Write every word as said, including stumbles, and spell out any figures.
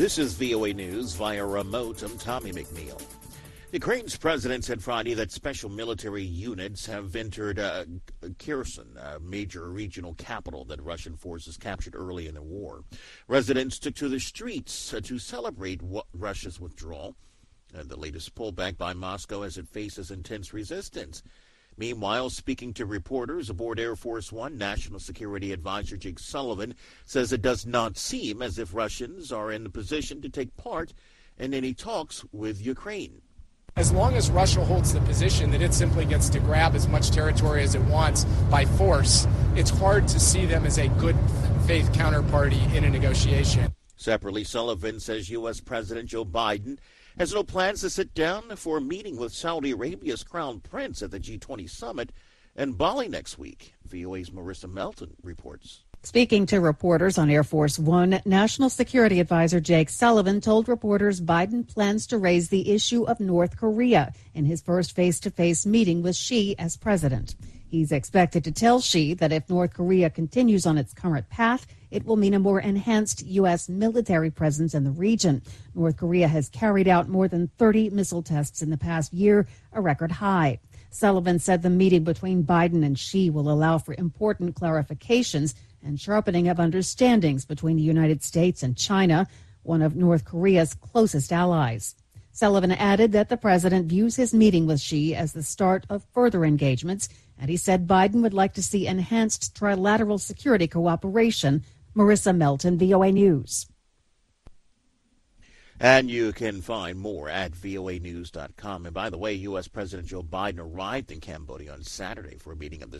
This is V O A News via remote. I'm Tommy McNeil. Ukraine's president said Friday that special military units have entered uh, Kherson, a major regional capital that Russian forces captured early in the war. Residents took to the streets uh, to celebrate what Russia's withdrawal and the latest pullback by Moscow as it faces intense resistance. Meanwhile, speaking to reporters aboard Air Force One, National Security Advisor Jake Sullivan says it does not seem as if Russians are in the position to take part in any talks with Ukraine. As long as Russia holds the position that it simply gets to grab as much territory as it wants by force, it's hard to see them as a good faith counterparty in a negotiation. Separately, Sullivan says U S. President Joe Biden has no plans to sit down for a meeting with Saudi Arabia's crown prince at the G twenty summit in Bali next week. V O A's Marissa Melton reports. Speaking to reporters on Air Force One, National Security Advisor Jake Sullivan told reporters Biden plans to raise the issue of North Korea in his first face-to-face meeting with Xi as president. He's expected to tell Xi that if North Korea continues on its current path, it will mean a more enhanced U S military presence in the region. North Korea has carried out more than thirty missile tests in the past year, a record high. Sullivan said the meeting between Biden and Xi will allow for important clarifications and sharpening of understandings between the United States and China, one of North Korea's closest allies. Sullivan added that the president views his meeting with Xi as the start of further engagements, and he said Biden would like to see enhanced trilateral security cooperation. Marissa Melton, V O A News. And you can find more at V O A news dot com. And by the way, U S. President Joe Biden arrived in Cambodia on Saturday for a meeting of the